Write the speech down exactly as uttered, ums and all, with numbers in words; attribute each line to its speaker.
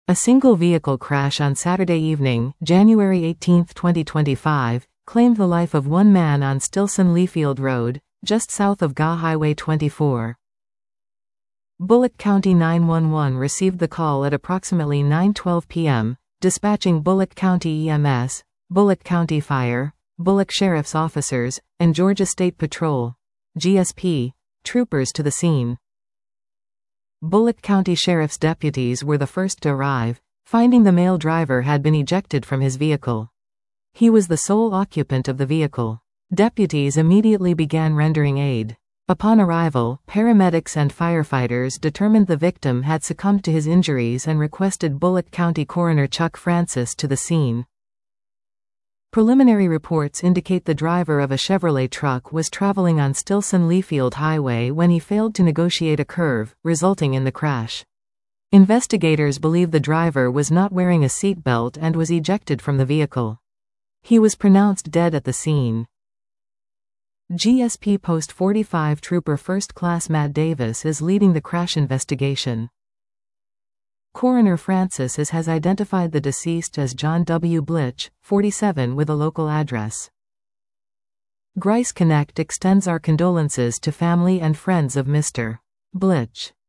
Speaker 1: A single vehicle crash on Saturday evening, January eighteenth twenty twenty-five, claimed the life of one man on Stilson-Leafield Road, just south of G A Highway twenty-four. Bullock County nine one one received the call at approximately nine twelve p m, dispatching Bullock County E M S, Bullock County Fire, Bullock Sheriff's Officers, and Georgia State Patrol, G S P, troopers to the scene. Bullock County Sheriff's deputies were the first to arrive, finding the male driver had been ejected from his vehicle. He was the sole occupant of the vehicle. Deputies immediately began rendering aid. Upon arrival, paramedics and firefighters determined the victim had succumbed to his injuries and requested Bullock County Coroner Chuck Francis to the scene. Preliminary reports indicate the driver of a Chevrolet truck was traveling on Stilson-Leafield Highway when he failed to negotiate a curve, resulting in the crash. Investigators believe the driver was not wearing a seatbelt and was ejected from the vehicle. He was pronounced dead at the scene. G S P Post forty-five Trooper First Class Matt Davis is leading the crash investigation. Coroner Francis has identified the deceased as John W. Blitch, forty-seven, with a local address. Grice Connect extends our condolences to family and friends of Mister Blitch.